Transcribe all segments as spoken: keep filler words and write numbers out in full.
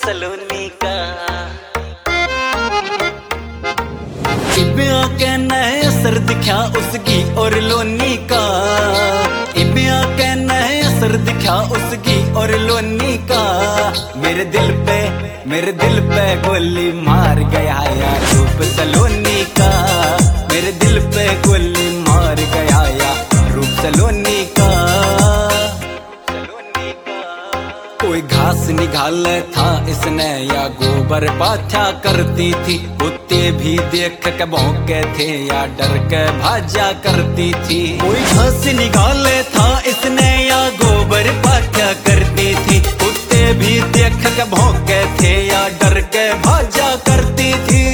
सलोनी का। इबिया के नए असर दिखा उसकी और लोनी का, इबिया के नए असर दिखा उसकी और लोनी का। मेरे दिल पे मेरे दिल पे गोली मार गया यार रूप सलोनी का, मेरे दिल पे गोली मार गया यार रूप सलोनी का। कोई घास निकाल था इसने या गोबर पाथा करती थी, कुत्ते भी देख के भौंके थे या डर के भाजा करती थी। कोई घास निकाल था इसने या गोबर पाथा करती थी, कुत्ते भी देख के भौंके थे या डर के भाजा करती थी।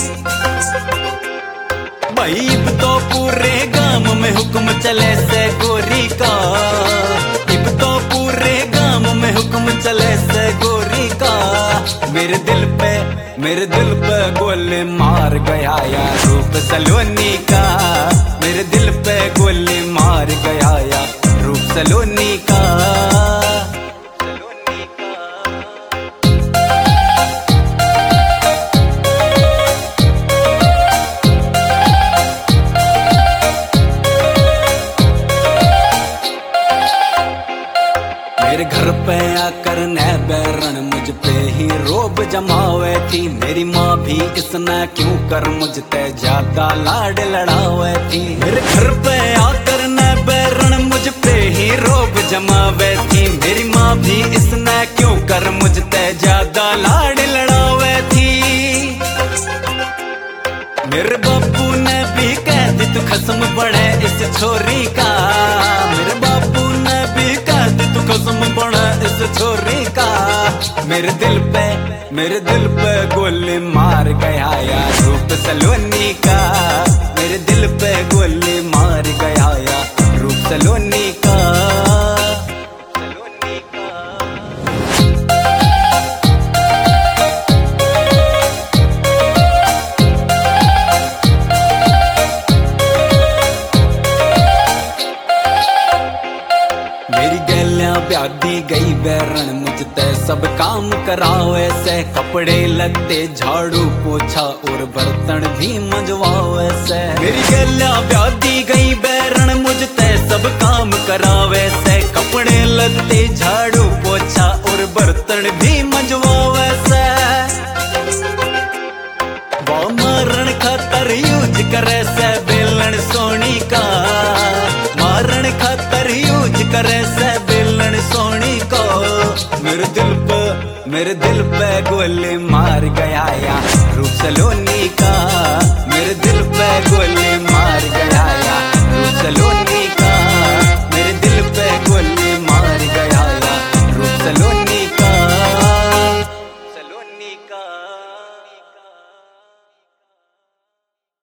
भाई अब तो पूरे गांव में हुक्म चले से गोरी का, अब तो पूरे गांव में हुक्म चले से गोरी का। मेरे दिल पे मेरे दिल पे गोली मार गया यार रूप सलोनी का, मेरे दिल पे गोली मार गया यार रूप सलोनी का। मेरे घर पे आकर न बैरण मुझ पे ही रोब जमावे थी, मेरी माँ भी इसने क्यों कर मुझ ते ज्यादा लाड लड़ावे थी। मेरे घर पे आकर न बैरण मुझ पे ही रोब जमावे थी, मेरी माँ भी इसने क्यों कर मुझ ते ज्यादा लाड लड़ावे थी। मेरे बापू ने भी कह दी तू खस्म बड़े इस छोरी का, मेरे बापू ने भी कह दी तू खस्म बड़ा इस छोरी का। मेरे दिल पे मेरे दिल पे गोली मार गया यार रूप सलोनी का, मेरे दिल पे गोली मार गया यार रूप सलोनी का। मेरी गैलियां ब्यादी गई बैरण मुझ ते सब काम करावे से, कपड़े लगते झाड़ू पोछा और बर्तन भी मंजवावे से। मेरी गैलियां ब्यादी गई बैरण मुझ ते सब काम करावे से, कपड़े लगते झाड़ू पोछा और बर्तन भी मंजवावे से। वो मारण खातर यूज करे से बेलन सोनी का, मारण खातर यूज करे से बेलन सोनी को। मेरे दिल पे मेरे दिल पे गोली मार गया यार रूप सलोनी का, मेरे दिल पे गोली